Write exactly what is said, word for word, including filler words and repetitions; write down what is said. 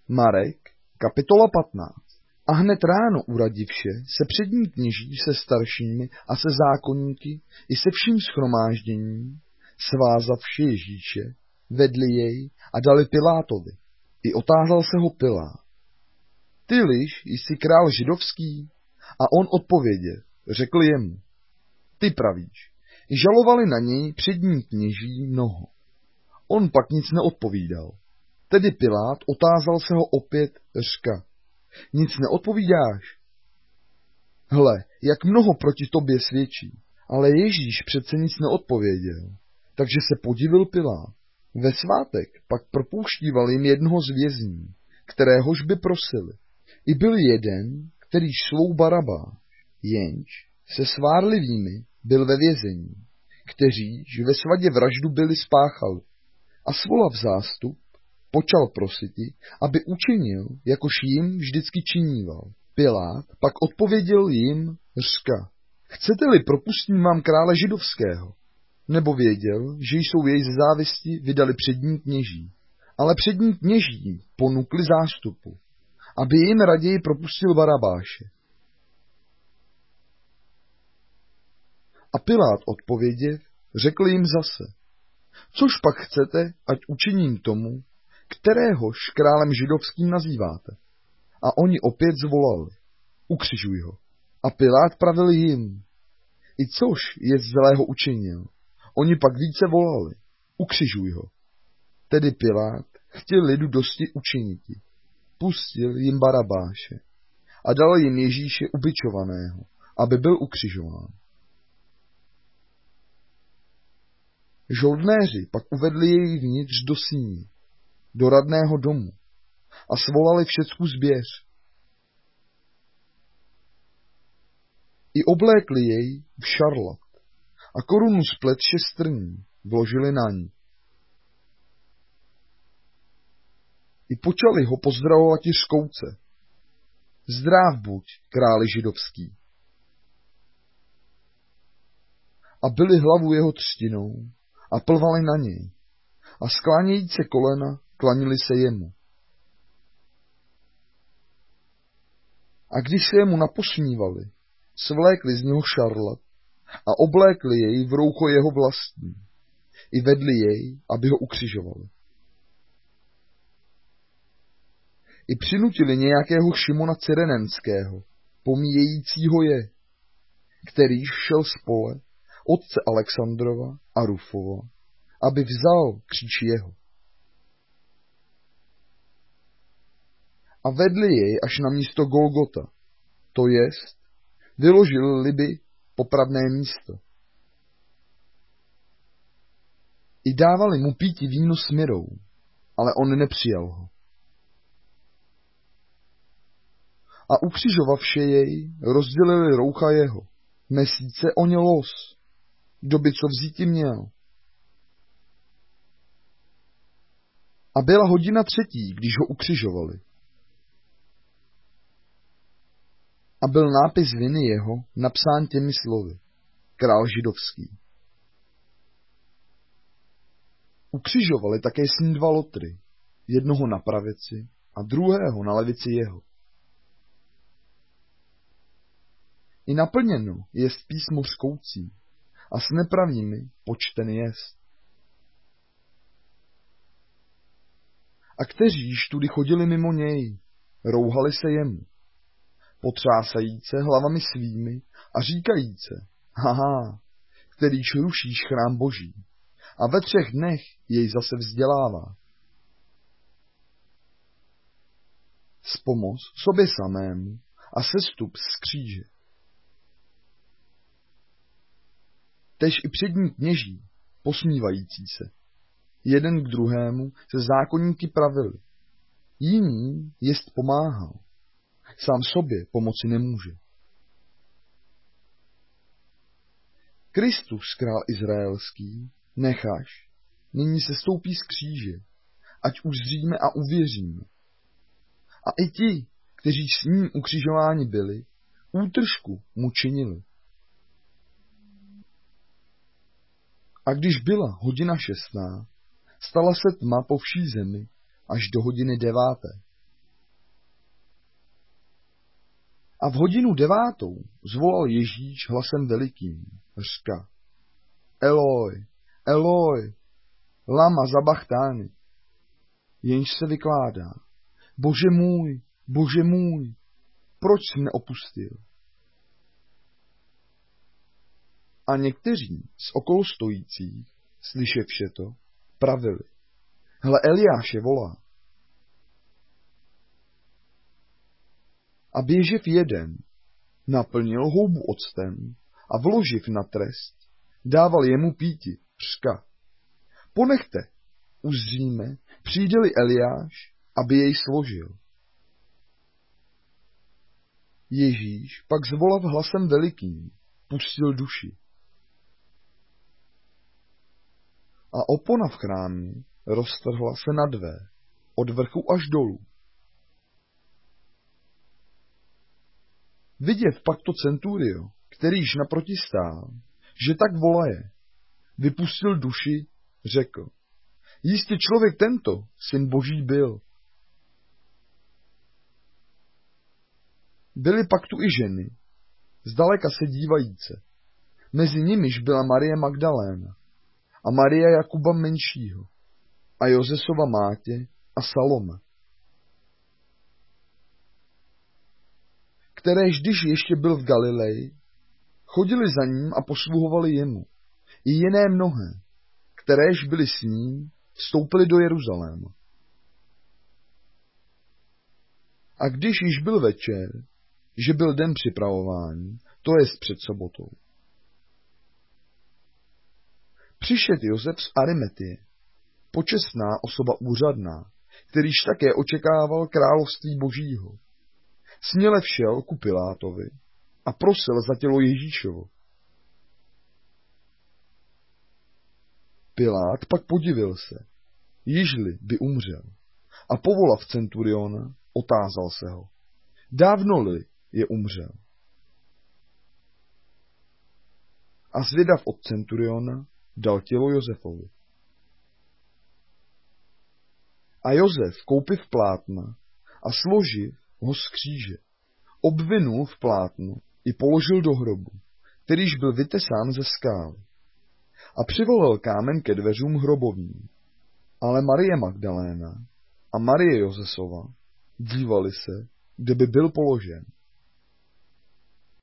Marek, kapitola patnáct. A hned ráno uradivše se přední kněží se staršími a se zákonníky i se vším shromážděním, svázavši Ježíše, vedli jej a dali Pilátovi. I otázal se ho Pilát. Ty liž jsi král židovský? A on odpověděl, řekl jemu. Ty pravíš. I žalovali na něj přední kněží mnoho. On pak nic neodpovídal. Tedy Pilát otázal se ho opět, řka. Nic neodpovídáš? Hle, jak mnoho proti tobě svědčí, ale Ježíš přece nic neodpověděl. Takže se podivil Pilát. Ve svátek pak propouštíval jim jednoho z vězní, kteréhož by prosili. I byl jeden, který šlou Barabáš, jenž se svárlivými byl ve vězení, kteříž ve svadě vraždu byli spáchali. A svolav zástup, počal prositi, aby učinil, jakož jim vždycky činíval. Pilát pak odpověděl jim, řka, chcete-li propustím vám krále židovského? Nebo věděl, že jsou jej ze závisti vydali přední kněží. Ale přední kněží ponukli zástupu, aby jim raději propustil Barabáše. A Pilát odpověděv, řekl jim zase, což pak chcete, ať učiním tomu, kteréhož králem židovským nazýváte. A oni opět zvolali, ukřižuj ho. A Pilát pravil jim, i což je zlého učinil. Oni pak více volali, ukřižuj ho. Tedy Pilát chtěl lidu dosti učiniti. Pustil jim Barabáše a dal jim Ježíše ubičovaného, aby byl ukřižován. Žoldnéři pak uvedli jej vnitř do síní, do radného domu a svolali všecku zběř. I oblékli jej v šarlat a korunu z plet šestrní vložili na ní. I počali ho pozdravovat i řkouce. Zdrav buď, králi židovský. A byli hlavu jeho třtinou a plvali na něj. A sklánějíc se kolena, klanili se jemu. A když se jemu naposmívali, svlékli z něho šarlat a oblékli jej v roucho jeho vlastní. I vedli jej, aby ho ukřižovali. I přinutili nějakého Šimona Cyrenenského, pomíjejícího je, kterýž šel z pole, otce Alexandrova a Rufova, aby vzal kříž jeho. A vedli jej až na místo Golgota, to jest, vyložili by popravné místo. I dávali mu píti víno s mirou, ale on nepřijal ho. A ukřižovavše jej, rozdělili roucha jeho, mesíce o ně los, kdo by co vzíti měl. A byla hodina třetí, když ho ukřižovali. A byl nápis viny jeho napsán těmi slovy, král židovský. Ukřižovali také s ním dva lotry, jednoho na pravici a druhého na levici jeho. I naplněno jest písmo řkoucí a s nepravými počten jest. A kteříž tudy chodili mimo něj, rouhali se jemu, potřásajíce hlavami svými a říkajíce, haha, kterýž rušíš chrám Boží a ve třech dnech jej zase vzdělává. Vzpomoz sobě samému a sestup z kříže. Tež i přední kněží, posmívající se, jeden k druhému se zákonníky pravili. Jiný jest pomáhal, sám sobě pomoci nemůže. Kristus, král izraelský, necháš, nyní se stoupí z kříže, ať uzříme a uvěříme. A i ti, kteří s ním ukřižováni byli, útržku mu činili. A když byla hodina šestná, stala se tma po vší zemi až do hodiny deváté. A v hodinu devátou zvolal Ježíš hlasem velikým, řka: Eloj, Eloj, lama sabachthani, jenž se vykládá: Bože můj, Bože můj, proč jsi mne opustil? A někteří z okolo stojících, slyševše to, pravili: Hle, Eliáše volá. A běžev jeden, naplnil houbu octem a vloživ na trest, dával jemu píti, řka: Ponechte, uzříme, přijde-li Eliáš, aby jej složil. Ježíš pak zvolav hlasem velikým, pustil duši. A opona v chrámě roztrhla se na dvé, od vrchu až dolů. Viděv pak to centurio, kterýž naproti stál, že tak volaje, vypustil duši, řekl: Jistě člověk tento, syn Boží byl. Byly pak tu i ženy, zdaleka se dívajíce. Mezi nimiž byla Marie Magdaléna a Marie Jakuba menšího a Josesova mátě a Salome, kteréž, když ještě byl v Galileji, chodili za ním a posluhovali jemu. I jiné mnohé, kteréž byli s ním, vstoupili do Jeruzaléma. A když již byl večer, že byl den připravování, to jest před sobotou, přišel Josef z Arimatie, počestná osoba úřadná, kterýž také očekával království Božího. Směle všel ku Pilátovi a prosil za tělo Ježíšovo. Pilát pak podivil se, jižli by umřel, a povolav centuriona, otázal se ho: Dávno-li je umřel? A zvědav od centuriona dal tělo Josefovi. A Josef, koupiv plátna a složiv ho z kříže, obvinul v plátnu i položil do hrobu, kterýž byl vytesán ze skály. A přivolil kámen ke dveřům hrobovým. Ale Marie Magdaléna a Marie Josesova dívali se, kde by byl položen.